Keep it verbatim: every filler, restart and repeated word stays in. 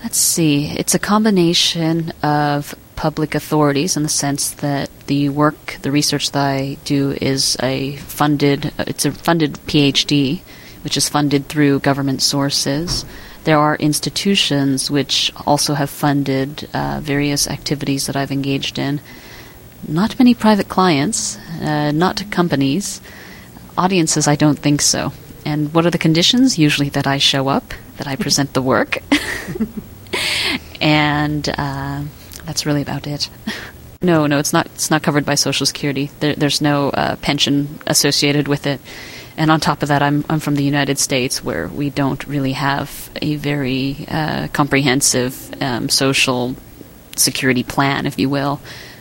Let's see. It's a combination of public authorities in the sense that the work, the research that I do is a funded, it's a funded PhD, which is funded through government sources. There are institutions which also have funded uh, various activities that I've engaged in. Not many private clients, uh, not companies. Audiences, I don't think so. And what are the conditions? Usually that I show up, that I present the work. And uh, that's really about it. No, no, it's not. It's not covered by Social Security. There, there's no uh, pension associated with it. And on top of that, I'm I'm from the United States, where we don't really have a very uh, comprehensive um, social security plan, if you will.